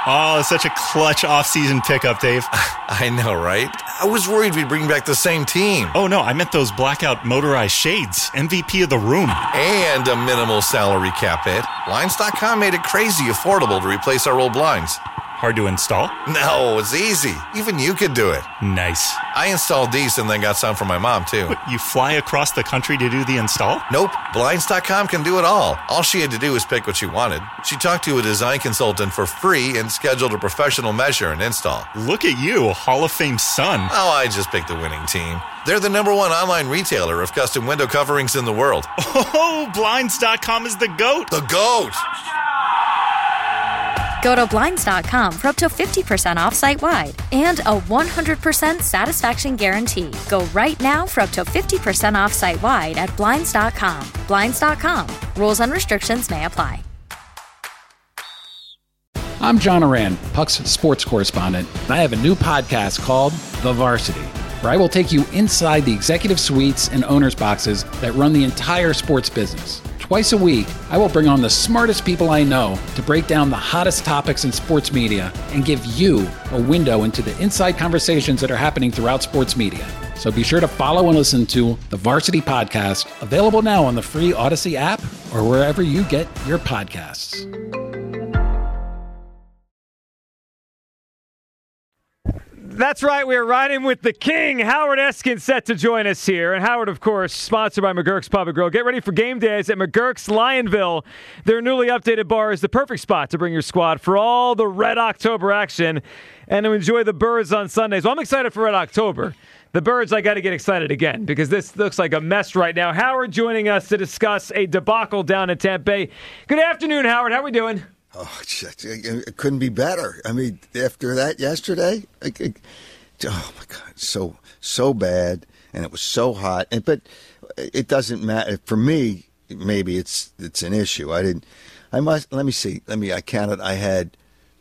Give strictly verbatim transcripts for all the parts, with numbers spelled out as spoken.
Oh, such a clutch off-season pickup, Dave. I know, right? I was worried we'd bring back the same team. Oh, no, I meant those blackout motorized shades. M V P of the room. And a minimal salary cap hit. Blinds dot com made it crazy affordable to replace our old blinds. Hard to install? No, it's easy. Even you could do it. Nice. I installed these and then got some for my mom, too. But you fly across the country to do the install? Nope. Blinds dot com can do it all. All she had to do was pick what she wanted. She talked to a design consultant for free and scheduled a professional measure and install. Look at you, Hall of Fame son. Oh, I just picked the winning team. They're the number one online retailer of custom window coverings in the world. Oh, Blinds dot com is the GOAT. The GOAT! Go to Blinds dot com for up to fifty percent off site-wide and a one hundred percent satisfaction guarantee. Go right now for up to fifty percent off site-wide at Blinds dot com. Blinds dot com. Rules and restrictions may apply. I'm John Oran, Puck's sports correspondent, and I have a new podcast called The Varsity, where I will take you inside the executive suites and owners' boxes that run the entire sports business. Twice a week, I will bring on the smartest people I know to break down the hottest topics in sports media and give you a window into the inside conversations that are happening throughout sports media. So be sure to follow and listen to the Varsity Podcast, available now on the free Odyssey app or wherever you get your podcasts. That's right. We are riding with the king. Howard Eskin set to join us here. And Howard, of course, sponsored by McGurk's Pub and Grill. Get ready for game days at McGurk's Lionville. Their newly updated bar is the perfect spot to bring your squad for all the Red October action and to enjoy the Birds on Sundays. Well, I'm excited for Red October. The Birds, I got to get excited again because this looks like a mess right now. Howard joining us to discuss a debacle down in Tampa Bay. Good afternoon, Howard. How are we doing? Oh, it couldn't be better. I mean, after that yesterday, I, I, oh my God, so so bad, and it was so hot. And but it doesn't matter for me. Maybe it's it's an issue. I didn't. I must. Let me see. Let me. I counted. I had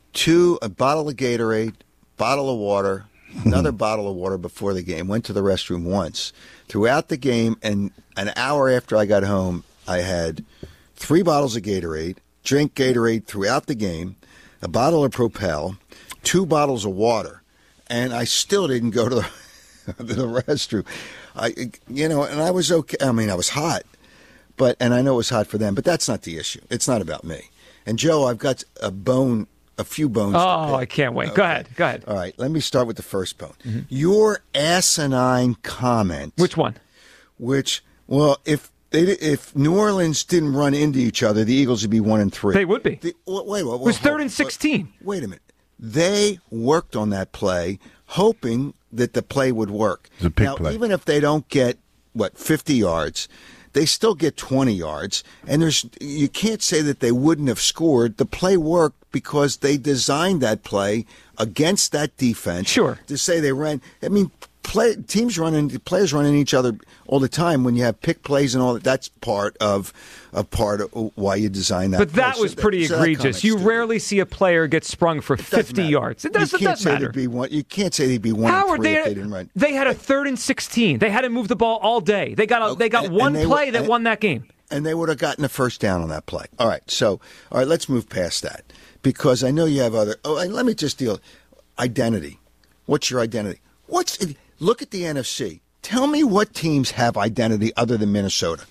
two a bottle of Gatorade, bottle of water, another bottle of water before the game. Went to the restroom once throughout the game, and an hour after I got home, I had three bottles of Gatorade. Drink Gatorade throughout the game, a bottle of Propel, two bottles of water, and I still didn't go to the, to the restroom. I, you know, and I was okay. I mean, I was hot, but and I know it was hot for them, but that's not the issue. It's not about me. And Joe, I've got a bone, a few bones. Oh, I can't wait. Okay. Go ahead. Go ahead. All right, let me start with the first bone. Mm-hmm. Your asinine comment. Which one? Which, well, if. They, if New Orleans didn't run into each other, the Eagles would be one and three. They would be. The, wait, wait, wait, it was third and sixteen. Wait, wait a minute. They worked on that play, hoping that the play would work. It's a big now, play. Even if they don't get what fifty yards, they still get twenty yards. And there's you can't say that they wouldn't have scored. The play worked because they designed that play against that defense. Sure. To say they ran, I mean. Play, teams running, players running each other all the time. When you have pick plays and all that, that's part of a part of why you design that. But that play. was so pretty that, egregious. So you stupid. rarely see a player get sprung for fifty matter. yards. It doesn't, you can't doesn't say matter. They'd be one, you can't say they'd be one Howard, and three they, if they didn't run. They had a third and sixteen. They had to move the ball all day. They got a, Okay. they got and, one and play were, that and, won that game. And they would have gotten a first down on that play. All right, so all right, let's move past that because I know you have other. Oh, and let me just deal identity. What's your identity? What's look at the N F C. Tell me what teams have identity other than Minnesota.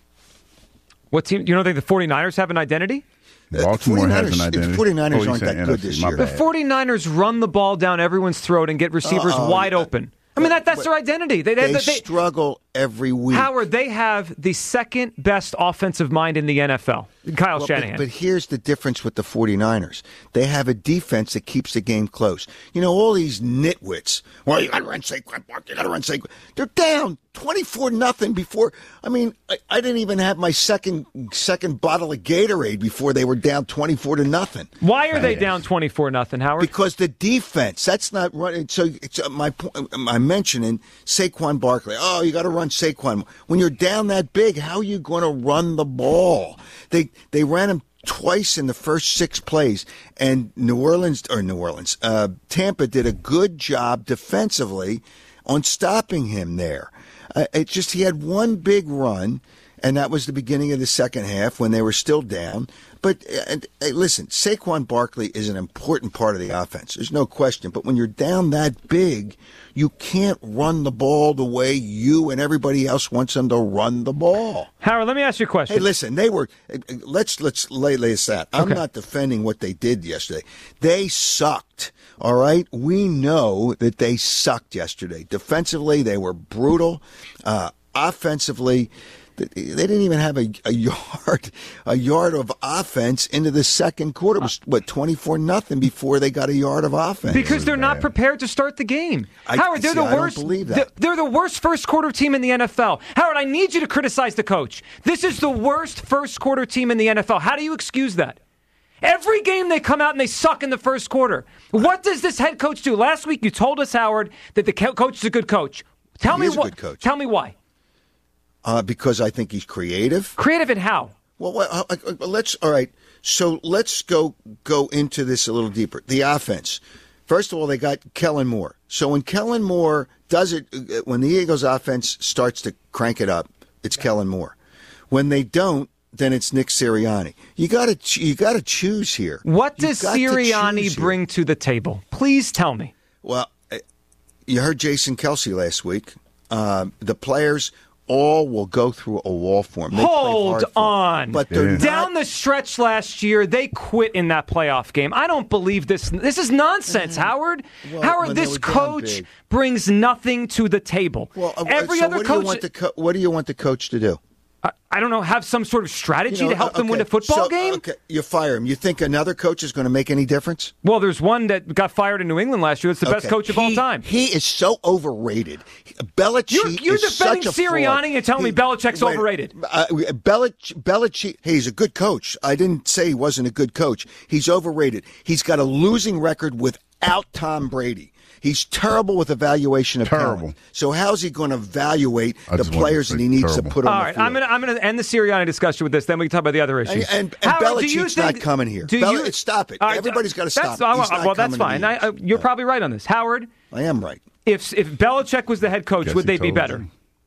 What team? You don't think the 49ers have an identity? Baltimore has an identity. The 49ers oh, aren't that N F C, good this year. The 49ers run the ball down everyone's throat and get receivers Uh-oh. wide open. I mean, that, that's but their identity. They, They, they, they struggle every week. Howard, they have the second best offensive mind in the N F L, Kyle well, Shanahan. But, but here's the difference with the 49ers. They have a defense that keeps the game close. You know, all these nitwits, well, you got to run Saquon, you got to run Saquon. They're down twenty-four nothing before. I mean, I, I didn't even have my second second bottle of Gatorade before they were down twenty-four to nothing. Why are they down twenty-four nothing, Howard? Because the defense, that's not running. So it's uh, my point. I'm mentioning Saquon Barkley. Oh, you got to run Saquon. When you're down that big, how are you going to run the ball? They they ran him twice in the first six plays, and New Orleans or New Orleans, uh, Tampa did a good job defensively on stopping him there. Uh, it just he had one big run, and that was the beginning of the second half when they were still down. But and, hey, listen, Saquon Barkley is an important part of the offense. There's no question. But when you're down that big, you can't run the ball the way you and everybody else wants them to run the ball. Howard, let me ask you a question. Hey, listen, they were. Let's let's lay lay this out. I'm Okay. not defending what they did yesterday. They sucked. All right, we know that they sucked yesterday. Defensively, they were brutal. Uh, offensively, they didn't even have a, a yard, a yard of offense into the second quarter. It was what twenty-four nothing before they got a yard of offense. Because they're not prepared to start the game. I- Howard, they're see, the I don't worst. believe that. They're the worst first quarter team in the N F L. Howard, I need you to criticize the coach. This is the worst first quarter team in the N F L. How do you excuse that? Every game they come out and they suck in the first quarter. What does this head coach do? Last week you told us, Howard, that the co- coach is a good coach. Tell He me is a what. good coach. Tell me why. Uh, because I think he's creative. Creative in how? Well, well uh, uh, let's all right. So let's go go into this a little deeper. The offense. First of all, they got Kellen Moore. So when Kellen Moore does it, uh, when the Eagles' offense starts to crank it up, it's Kellen Moore. When they don't, then it's Nick Sirianni. You got to ch- you got to choose here. What You does got to Sirianni choose here. bring to the table? Please tell me. Well, uh, you heard Jason Kelsey last week. Uh, the players all will go through a wall for him. They play Hold hard for him. on. But they're Yeah. not, Down the stretch last year, they quit in that playoff game. I don't believe this. This is nonsense, Howard. Well, Howard, when they this were down coach big. brings nothing to the table. Well, uh, Every so other what do you coach, want the co- what do you want the coach to do? I, I don't know, have some sort of strategy You know, to help uh, them win a okay, football so, game? Okay, you fire him. You think another coach is going to make any difference? Well, there's one that got fired in New England last year. That's the best Okay. coach of all He- time. He is so overrated. Belichick You're, you're is defending such a fraud. Sirianni and telling me He- Belichick's wait, overrated. Uh, Belich, Belichick, hey, he's a good coach. I didn't say he wasn't a good coach. He's overrated. He's got a losing record without Tom Brady. He's terrible with evaluation of Terrible. talent. So how's he going to evaluate I the just wanted to players say that he needs terrible. to put on All the right, field? I'm going to I'm going to end the Sirianni discussion with this. Then we can talk about the other issues. And, and, and Howard, do you Belichick's think- not coming here. do Bel- you- stop it. All right, Everybody's got to that's- stop. He's not well, that's coming to fine. the I, uh, you're Eagles. probably right on this, Howard. I am right. If if Belichick was the head coach, Guess would he they be told better?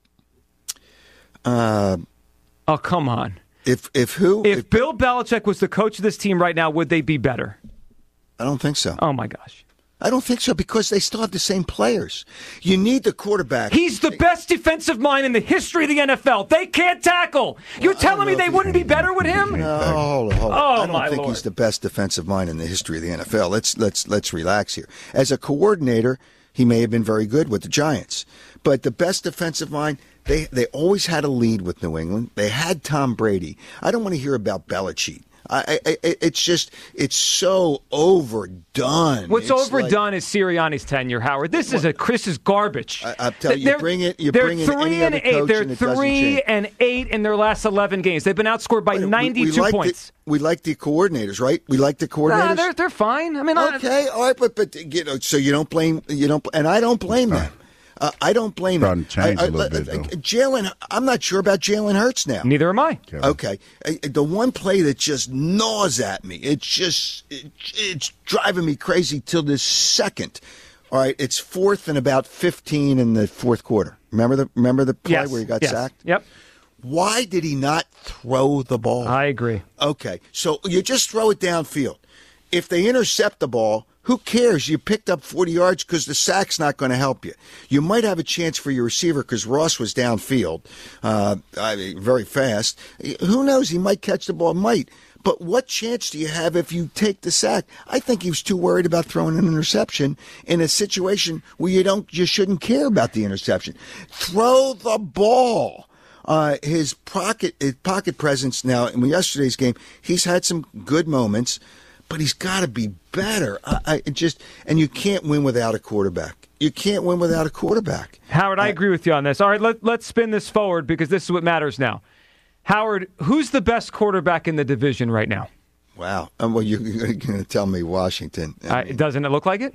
you. Uh, Oh, come on. if if who? If Bill Belichick was the coach of this team right now, would they be better? I don't think so. Oh my gosh. I don't think so because they still have the same players. You need the quarterback. He's the best defensive mind in the history of the N F L. They can't tackle. You're Well, I don't telling me know they if he- wouldn't be better with him? No, hold on, hold on. Oh, I don't my think Lord. he's the best defensive mind in the history of the N F L. Let's let's let's relax here. As a coordinator, he may have been very good with the Giants, but the best defensive mind, they they always had a lead with New England. They had Tom Brady. I don't want to hear about Belichick. I, I, I it's just it's so overdone. What's It's overdone like- is Sirianni's tenure, Howard. This is a Chris is garbage. I- I'll tell you, you They're- bring it- you they're bring in three any and other eight. coach They're and it doesn't three change. and eight in their last eleven games. They've been outscored by We- we ninety-two like the- points. we like the coordinators, right? We like the coordinators. Nah, they're they're fine. I mean, I- Okay, all right, but but you know, so you don't blame you don't, and I don't blame them. Uh, I don't blame Starting them. to change I- I- a little bit, uh, though. Jalen, I'm not sure about Jalen Hurts now. neither am I. Okay, Uh, the one play that just gnaws at me, it's just it, it's driving me crazy till this second. All right, it's fourth and about fifteen in the fourth quarter. Remember the remember the play Yes. where he got yes. sacked? Yep. Why did he not throw the ball? I agree. Okay, so you just throw it downfield. If they intercept the ball, who cares? You picked up forty yards because the sack's not going to help you. You might have a chance for your receiver because Ross was downfield, uh, I mean, very fast. Who knows? He might catch the ball, might. But what chance do you have if you take the sack? I think he was too worried about throwing an interception in a situation where you don't, you shouldn't care about the interception. Throw the ball. Uh, his pocket, his pocket presence now in yesterday's game, he's had some good moments. But he's got to be better. I, I it just and you can't win without a quarterback. You can't win without a quarterback. Howard, I Uh, agree with you on this. All right, let, let's spin this forward because this is what matters now. Howard, who's the best quarterback in the division right now? Wow. Um, well, you're, you're going to tell me Washington. I Uh, mean, doesn't it look like it?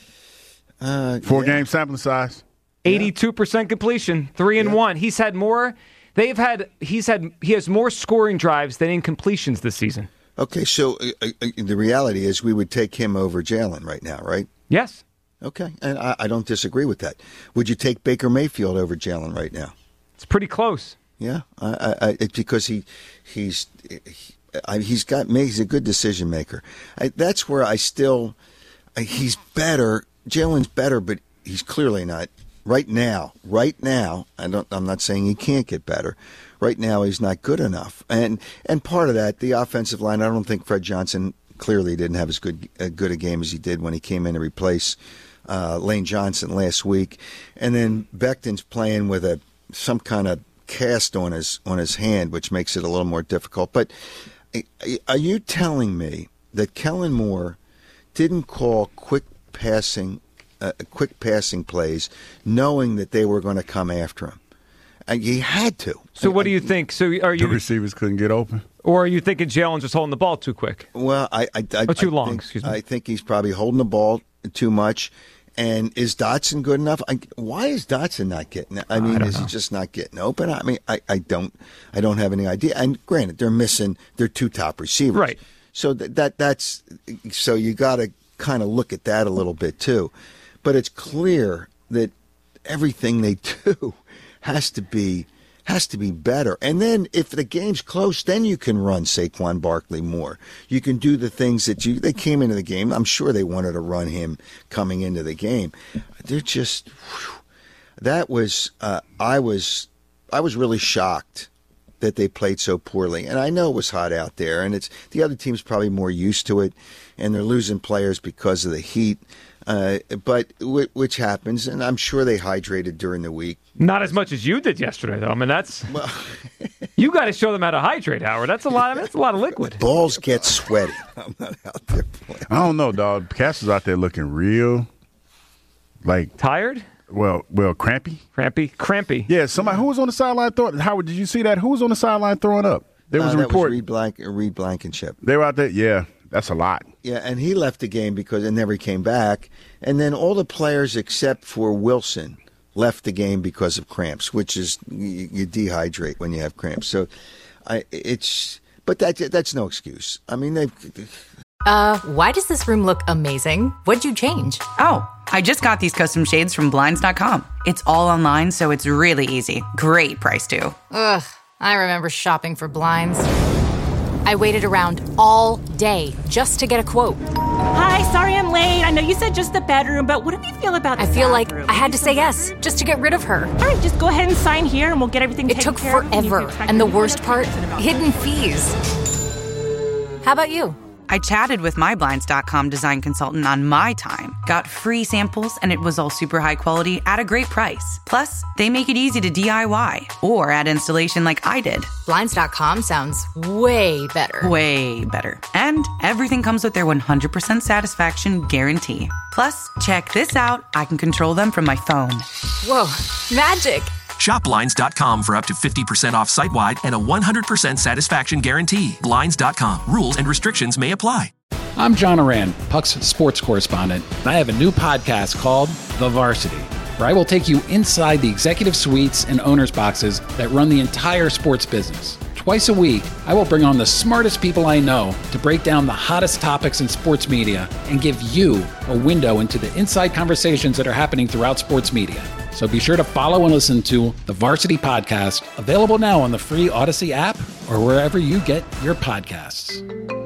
uh, Four yeah. game sampling size. eighty-two percent completion, three and Yeah. one. He's had more. They've had. He's had. He has more scoring drives than incompletions this season. Okay, so uh, uh, the reality is we would take him over Jalen right now, right? Yes. Okay, and I, I don't disagree with that. Would you take Baker Mayfield over Jalen right now? It's pretty close. Yeah, I, I, I, it's because he, he's. He, I, he's got he's a good decision maker. I, that's where I still I, he's better. Jalen's better, but he's clearly not right now. Right now, I don't. I'm not saying he can't get better. Right now, he's not good enough, and and part of that, the offensive line. I don't think Fred Johnson clearly didn't have as good a good a game as he did when he came in to replace uh, Lane Johnson last week, and then Becton's playing with a some kind of cast on his on his hand, which makes it a little more difficult. But are you telling me that Kellen Moore didn't call quick passing, uh, quick passing plays, knowing that they were going to come after him? Uh, he had to. So what do you think? So are you The receivers couldn't get open? Or are you thinking Jalen's just holding the ball too quick? Well, I, I, I or too I long. Think, excuse me. I think he's probably holding the ball too much. And is Dotson good enough? I, why is Dotson not getting? I mean, I is know. he just not getting open? I mean, I, I don't, I don't have any idea. And granted, they're missing their two top receivers, Right? So that, that that's so you got to kind of look at that a little bit too. But it's clear that everything they do has to be has to be better. And then if the game's close, then you can run Saquon Barkley more. You can do the things that you, they came into the game. I'm sure they wanted to run him coming into the game. They're just, whew, that was, uh, I was, I was really shocked that they played so poorly. And I know it was hot out there, and it's, the other team's probably more used to it, and they're losing players because of the heat. Uh, but w- which happens, and I'm sure they hydrated during the week. Not as much as you did yesterday, though. I mean, that's well, you got to show them how to hydrate, Howard. That's a lot. I mean, that's a lot of liquid. Balls get sweaty. I'm not out there playing. I don't know, dog. Cass is out there looking real, like Tired, well, well, crampy. crampy, crampy. Yeah, somebody who was on the sideline throwing. Howard, did you see that? Who was on the sideline throwing up? There was Uh, a that report. was Reed, Blank, Reed Blankenship. They were out there. Yeah, that's a lot. Yeah, and he left the game because and never came back. And then all the players except for Wilson left the game because of cramps, which is you, you dehydrate when you have cramps. So, I it's but that that's no excuse. I mean they. Uh, why does this room look amazing? What'd you change? Oh, I just got these custom shades from Blinds dot com. It's all online, so it's really easy. Great price, too. Ugh, I remember shopping for blinds. I waited around all day just to get a quote. Hi, sorry I'm late. I know you said just the bedroom, but what do you feel about the I feel like bathroom? I had to say yes just to get rid of her. All right, just go ahead and sign here and we'll get everything It taken took care of. You forever. can check And the your worst part, notifications about hidden that. fees. How about you? I chatted with my Blinds dot com design consultant on my time, got free samples, and it was all super high quality at a great price. Plus, they make it easy to D I Y or add installation like I did. Blinds dot com sounds way better. Way better. And everything comes with their one hundred percent satisfaction guarantee. Plus, check this out. I can control them from my phone. Whoa, magic. Shop Blinds dot com for up to fifty percent off site-wide and a one hundred percent satisfaction guarantee. Blinds dot com. Rules and restrictions may apply. I'm John Oran, Puck's sports correspondent, and I have a new podcast called The Varsity, where I will take you inside the executive suites and owners' boxes that run the entire sports business. Twice a week, I will bring on the smartest people I know to break down the hottest topics in sports media and give you a window into the inside conversations that are happening throughout sports media. So be sure to follow and listen to the Varsity Podcast, available now on the free Odyssey app or wherever you get your podcasts.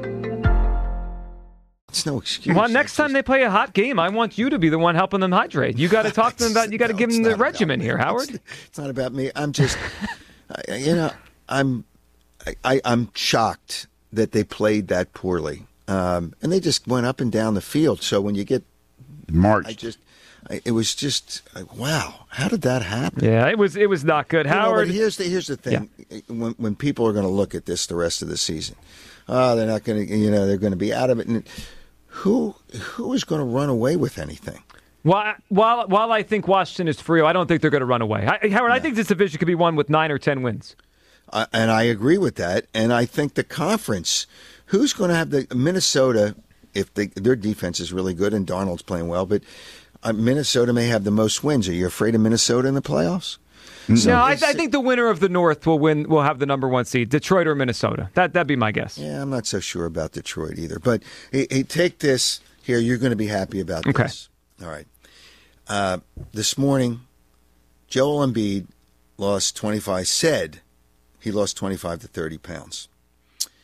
It's no excuse. Well, next time they play a hot game, I want you to be the one helping them hydrate. You got to talk to them about. You got to No, give it's them the not about regimen me. here, Howard. It's, it's not about me. I'm just, I, you know, I'm, I, I'm shocked that they played that poorly, um, and they just went up and down the field. So when you get, March. I just, I, it was just, uh, wow, how did that happen? Yeah, it was. It was not good, You know, Howard. but here's the here's the thing: when when people are going to look at this the rest of the season, oh, they're not going to, you know, they're going to be out of it. And who who is going to run away with anything? While, while, while I think Washington is for real, I don't think they're going to run away. I, Howard, I think this division could be won with nine or ten wins. Uh, and I agree with that. And I think the conference, who's going to have the Minnesota, if they, their defense is really good and Darnold's playing well, but uh, Minnesota may have the most wins. Are you afraid of Minnesota in the playoffs? So No, I, I it's- think the winner of the North will win. Will have the number one seed, Detroit or Minnesota. That that'd be my guess. Yeah, I'm not so sure about Detroit either. But hey, hey, take this here. You're going to be happy about Okay. this. All right. Uh, this morning, Joel Embiid lost twenty-five. Said he lost twenty-five to thirty pounds.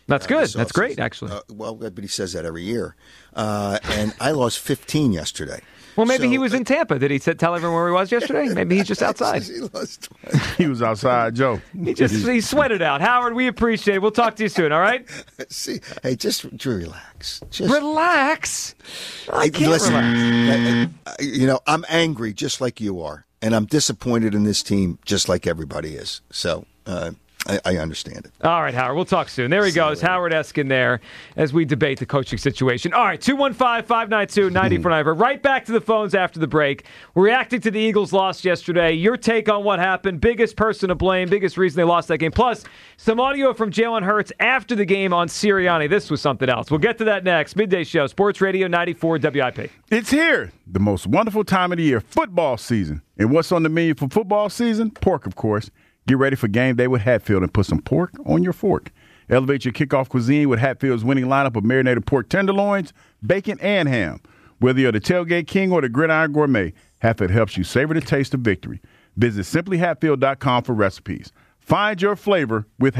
That's uh, good. this That's offseason. great, actually. Uh, well, but he says that every year. Uh, and I lost fifteen yesterday. Well, maybe So, he was in Tampa. Did he sit, tell everyone where he was yesterday? Maybe he's just outside. he lost twenty. He was outside, Joe. He just he sweated out. Howard, we appreciate it. We'll talk to you soon, all right? See, hey, just relax. Just Relax. I Hey, can't listen, relax. uh, uh, you know, I'm angry just like you are, and I'm disappointed in this team just like everybody is. So uh, I, I understand it. All right, Howard. We'll talk soon. There he goes. Howard Eskin there as we debate the coaching situation. All right, two one five, five nine two, nine four nine. Right back to the phones after the break. We're reacting to the Eagles' loss yesterday. Your take on what happened. Biggest person to blame. Biggest reason they lost that game. Plus, some audio from Jalen Hurts after the game on Sirianni. This was something else. We'll get to that next. Midday Show, Sports Radio ninety-four W I P. It's here, the most wonderful time of the year, football season. And what's on the menu for football season? Pork, of course. Get ready for game day with Hatfield and put some pork on your fork. Elevate your kickoff cuisine with Hatfield's winning lineup of marinated pork tenderloins, bacon, and ham. Whether you're the tailgate king or the gridiron gourmet, Hatfield helps you savor the taste of victory. Visit simply hatfield dot com for recipes. Find your flavor with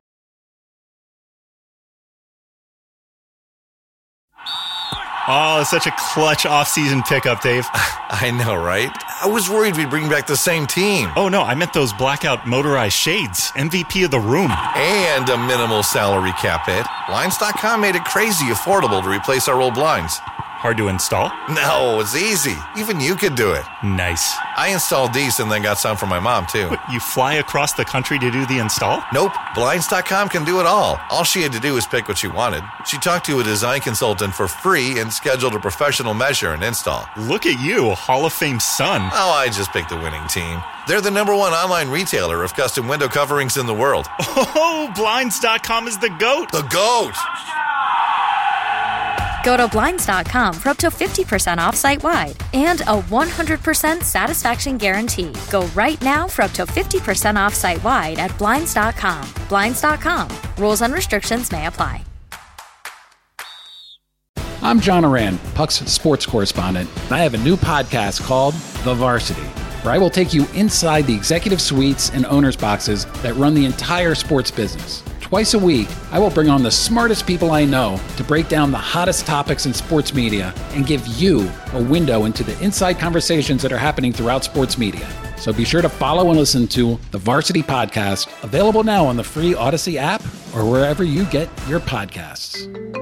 Oh, it's such a clutch off-season pickup, Dave. I know, right? I was worried we'd bring back the same team. Oh, no, I meant those blackout motorized shades. M V P of the room. And a minimal salary cap hit. Blinds dot com made it crazy affordable to replace our old blinds. Hard to install? No, it's easy. Even you could do it. Nice. I installed these and then got some for my mom, too. What, you fly across the country to do the install? Nope. Blinds dot com can do it all. All she had to do was pick what she wanted. She talked to a design consultant for free and scheduled a professional measure and install. Look at you, Hall of Fame son. Oh, I just picked the winning team. They're the number one online retailer of custom window coverings in the world. Oh, Blinds dot com is the GOAT. The GOAT! Go to Blinds dot com for up to fifty percent off site-wide and a one hundred percent satisfaction guarantee. Go right now for up to fifty percent off site-wide at Blinds dot com. Blinds dot com. Rules and restrictions may apply. I'm John Oran, Puck's sports correspondent, and I have a new podcast called The Varsity, where I will take you inside the executive suites and owners' boxes that run the entire sports business. Twice a week, I will bring on the smartest people I know to break down the hottest topics in sports media and give you a window into the inside conversations that are happening throughout sports media. So be sure to follow and listen to the Varsity Podcast, available now on the free Odyssey app or wherever you get your podcasts.